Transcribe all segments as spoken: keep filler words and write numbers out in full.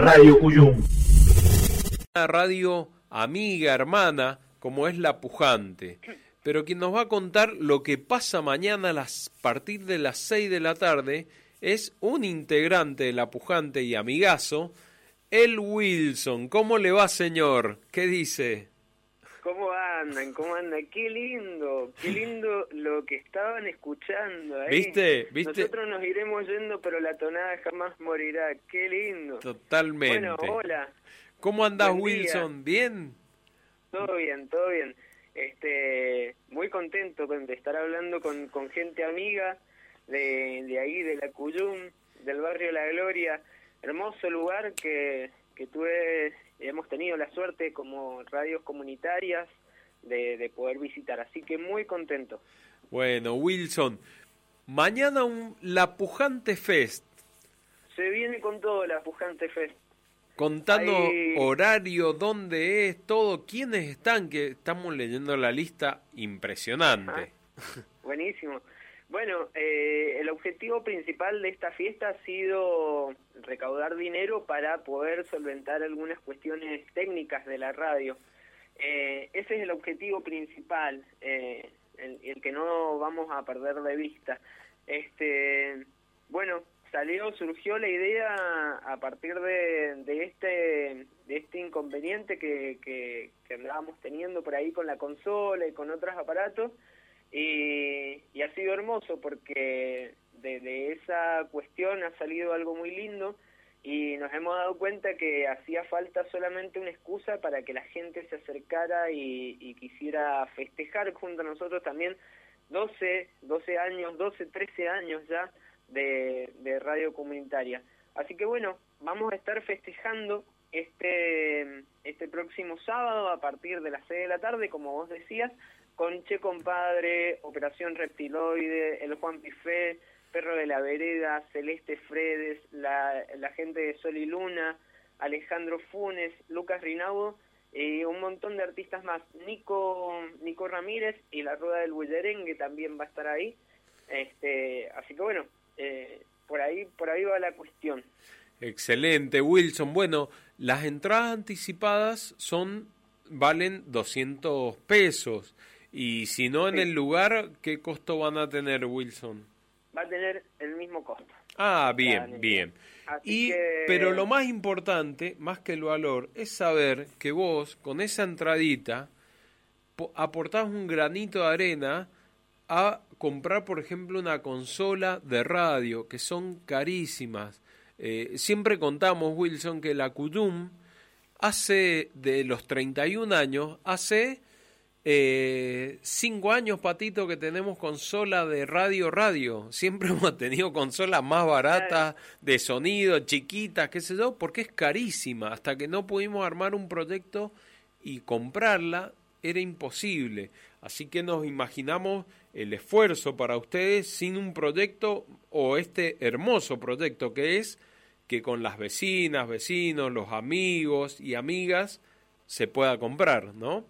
Radio Cuyum. Una radio amiga, hermana, como es La Pujante. Pero quien nos va a contar lo que pasa mañana a las, partir de las seis de la tarde es un integrante de La Pujante y amigazo, el Wilson. ¿Cómo le va, señor? ¿Qué dice? ¿Cómo andan? ¿Cómo andan? Qué lindo, qué lindo lo que estaban escuchando ahí. ¿Viste? ¿Viste? Nosotros nos iremos yendo, pero la tonada jamás morirá. Qué lindo. Totalmente. Bueno, hola. ¿Cómo andás, Buen Wilson? día. ¿Bien? Todo bien, todo bien. Este, muy contento de estar hablando con, con gente amiga de, de ahí, de la Cuyum, del barrio La Gloria. Hermoso lugar que, que tuve, hemos tenido la suerte como radios comunitarias de, de poder visitar. Así que muy contento. Bueno, Wilson, mañana un La Pujante Fest. Se viene con todo la Pujante Fest. Contanos Hay... horario, dónde es, todo, quiénes están, que estamos leyendo la lista, impresionante. Ajá. Buenísimo. Bueno, eh, el objetivo principal de esta fiesta ha sido recaudar dinero para poder solventar algunas cuestiones técnicas de la radio. Eh, ese es el objetivo principal, eh, el, el que no vamos a perder de vista. Este, bueno, salió, surgió la idea a partir de, de este de este inconveniente que, que, que andábamos teniendo por ahí con la consola y con otros aparatos, y, y ha sido hermoso porque de, de esa cuestión ha salido algo muy lindo y nos hemos dado cuenta que hacía falta solamente una excusa para que la gente se acercara y, y quisiera festejar junto a nosotros también doce, doce años, doce, trece años ya de, de radio comunitaria. Así que bueno, vamos a estar festejando este este próximo sábado a partir de las seis de la tarde, como vos decías, con Che Compadre, Operación Reptiloide, El Juan Pifé, Perro de la Vereda, Celeste Fredes, la, la gente de Sol y Luna, Alejandro Funes, Lucas Rinaudo y un montón de artistas más. Nico Nico Ramírez y La Rueda del Bullerengue también va a estar ahí. Este, así que bueno, eh, por ahí por ahí va la cuestión. Excelente, Wilson. Bueno, las entradas anticipadas son valen doscientos pesos. Y si no en Sí. el lugar, ¿qué costo van a tener, Wilson? Va a tener el mismo costo. Ah, bien, Claro, bien. Así Y que... pero lo más importante, más que el valor, es saber que vos con esa entradita po- aportás un granito de arena a comprar, por ejemplo, una consola de radio, que son carísimas. Eh, siempre contamos, Wilson, que la Cuyum hace de los treinta y un años, hace eh, cinco años, Patito, que tenemos consola de radio radio. Siempre hemos tenido consolas más baratas, de sonido, chiquitas, qué sé yo, porque es carísima. Hasta que no pudimos armar un proyecto y comprarla, era imposible. Así que nos imaginamos el esfuerzo para ustedes sin un proyecto o este hermoso proyecto que es que con las vecinas, vecinos, los amigos y amigas se pueda comprar, ¿no?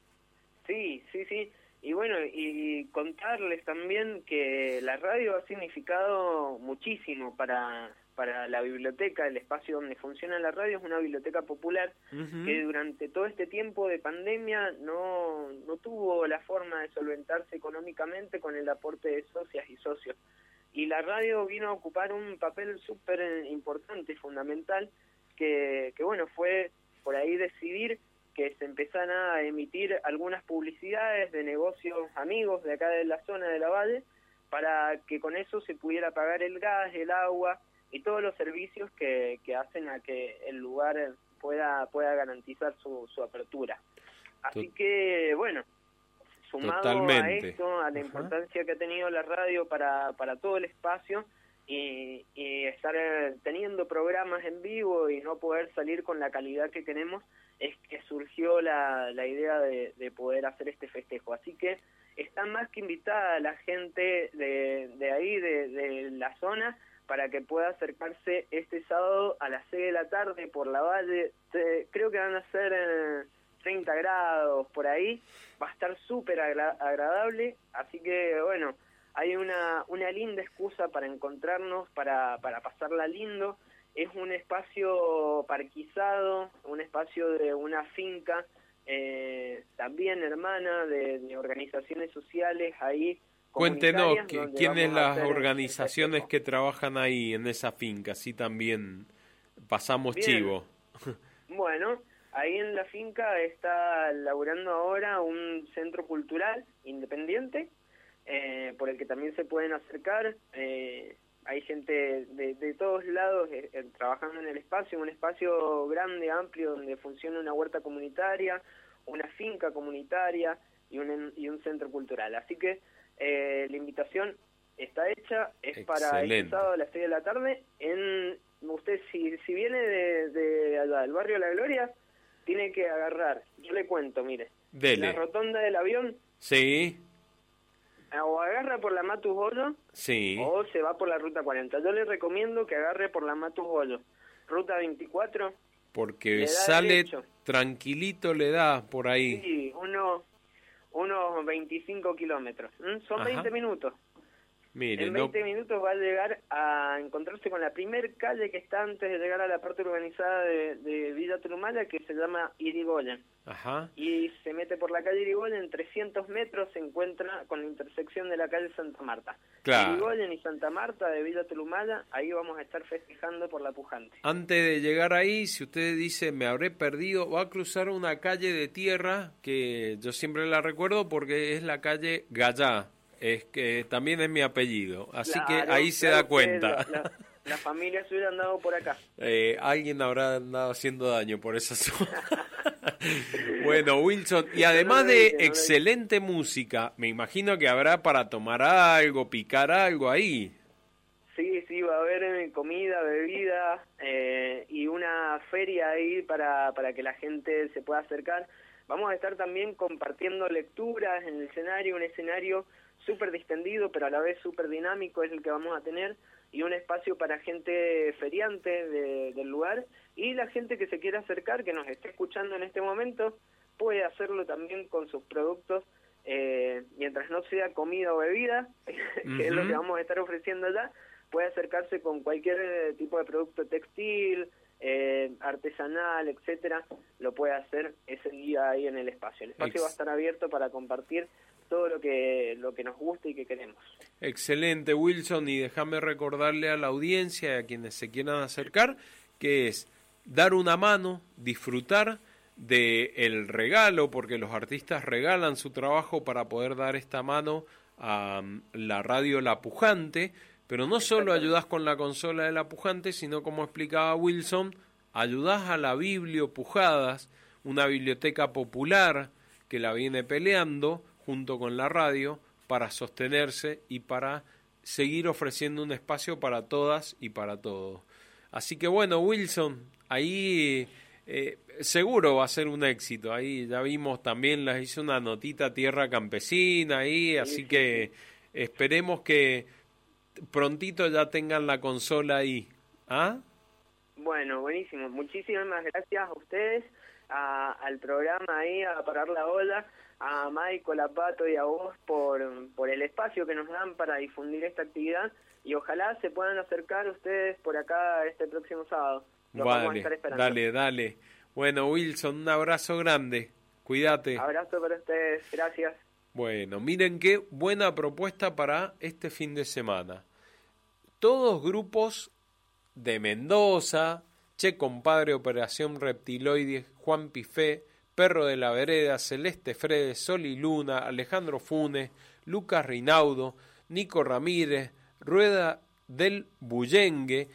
Sí, sí, sí. Y bueno, y contarles también que la radio ha significado muchísimo para, para la biblioteca. El espacio donde funciona la radio es una biblioteca popular uh-huh. que durante todo este tiempo de pandemia no, no tuvo la forma de solventarse económicamente con el aporte de socias y socios. Y la radio vino a ocupar un papel súper importante, fundamental, que, que bueno, fue por ahí decidir que se empezaran a emitir algunas publicidades de negocios amigos de acá de la zona de la Valle, para que con eso se pudiera pagar el gas, el agua y todos los servicios que, que hacen a que el lugar pueda pueda garantizar su, su apertura. Así que, bueno, sumado Totalmente. a esto, a la importancia Ajá. que ha tenido la radio para, para todo el espacio, y, y estar teniendo programas en vivo y no poder salir con la calidad que queremos, es que surgió la, la idea de, de poder hacer este festejo. Así que está más que invitada la gente de, de ahí, de, de la zona, para que pueda acercarse este sábado a las seis de la tarde por la Valle. Se, creo que van a ser eh, treinta grados por ahí, va a estar súper agra- agradable, así que bueno, hay una, una linda excusa para encontrarnos, para, para pasarla lindo, es un espacio parquizado, un espacio de una finca, eh, también hermana de, de organizaciones sociales ahí. Cuéntenos, ¿quiénes las organizaciones que trabajan ahí en esa finca? Así también pasamos Bien. chivo. Bueno, ahí en la finca está laburando ahora un centro cultural independiente, eh, por el que también se pueden acercar. Eh, hay gente de, de todos lados eh, eh, trabajando en el espacio, un espacio grande, amplio, donde funciona una huerta comunitaria, una finca comunitaria y un, y un centro cultural. Así que eh, la invitación está hecha, es Excelente. Para este sábado a las seis de la tarde. En usted, si, si viene de, de allá, del barrio La Gloria, tiene que agarrar, yo le cuento, mire, Dele. la rotonda del avión. Sí. O agarra por la Matus Hoyo, sí. o se va por la ruta cuarenta. Yo le recomiendo que agarre por la Matus Hoyo, ruta veinticuatro. Porque sale derecho. Tranquilito, le da por ahí. Sí, unos, unos veinticinco kilómetros. ¿Mm? Son Ajá. veinte minutos. Mire, en veinte no... minutos va a llegar a encontrarse con la primer calle que está antes de llegar a la parte urbanizada de, de Villa Turumala, que se llama Irigoyen. Ajá. Y se mete por la calle Irigoyen, en trescientos metros se encuentra con la intersección de la calle Santa Marta. Claro. Irigoyen y Santa Marta de Villa Turumala, ahí vamos a estar festejando por la pujante. Antes de llegar ahí, si usted dice, me habré perdido, va a cruzar una calle de tierra que yo siempre la recuerdo porque es la calle Gallá. Es que también es mi apellido, así claro, que ahí se claro da cuenta. La, la, la familia se hubiera andado por acá. Eh, alguien habrá andado haciendo daño por esa zona. Bueno, Wilson, y además no de dice, no excelente música, me imagino que habrá para tomar algo, picar algo ahí. Sí, sí, va a haber comida, bebida eh, y una feria ahí para, para que la gente se pueda acercar. Vamos a estar también compartiendo lecturas en el escenario, un escenario súper distendido, pero a la vez súper dinámico es el que vamos a tener, y un espacio para gente feriante de, del lugar, y la gente que se quiera acercar, que nos esté escuchando en este momento, puede hacerlo también con sus productos, eh, mientras no sea comida o bebida, uh-huh. que es lo que vamos a estar ofreciendo allá, puede acercarse con cualquier tipo de producto textil, eh, artesanal, etcétera, lo puede hacer ese día ahí en el espacio. El espacio Ex- va a estar abierto para compartir todo lo que lo que nos gusta y que queremos. Excelente, Wilson, y déjame recordarle a la audiencia y a quienes se quieran acercar que es dar una mano, disfrutar de el regalo, porque los artistas regalan su trabajo para poder dar esta mano a la radio La Pujante, pero no solo ayudás con la consola de La Pujante, sino, como explicaba Wilson, ayudás a la Biblio Pujadas, una biblioteca popular que la viene peleando junto con la radio para sostenerse y para seguir ofreciendo un espacio para todas y para todos. Así que bueno, Wilson, ahí eh, seguro va a ser un éxito. Ahí ya vimos también, les hice una notita Tierra Campesina ahí, así que esperemos que prontito ya tengan la consola ahí. ¿Ah? Bueno, buenísimo. Muchísimas gracias a ustedes, a, al programa ahí, a Parar la Ola, a Michael, a Pato y a vos por, por el espacio que nos dan para difundir esta actividad, y ojalá se puedan acercar ustedes por acá este próximo sábado. Los vale, vamos a estar esperando. Dale, dale. Bueno, Wilson, un abrazo grande. Cuídate. Abrazo para ustedes. Gracias. Bueno, miren qué buena propuesta para este fin de semana. Todos grupos de Mendoza, Che Compadre, Operación Reptiloide, Juan Pifé, Perro de la Vereda, Celeste Fredes, Sol y Luna, Alejandro Funes, Lucas Rinaudo, Nico Ramírez, Rueda del Bullengue.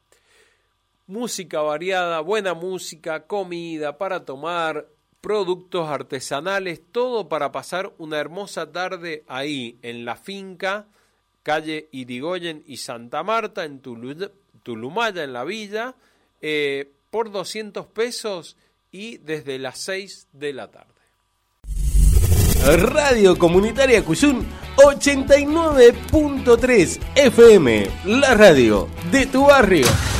Música variada, buena música, comida para tomar, productos artesanales, todo para pasar una hermosa tarde ahí en la finca, calle Irigoyen y Santa Marta, en Tulu- Tulumaya, en la villa, eh, por doscientos pesos y desde las seis de la tarde. Radio Comunitaria Cuyún ochenta y nueve punto tres F M, la radio de tu barrio.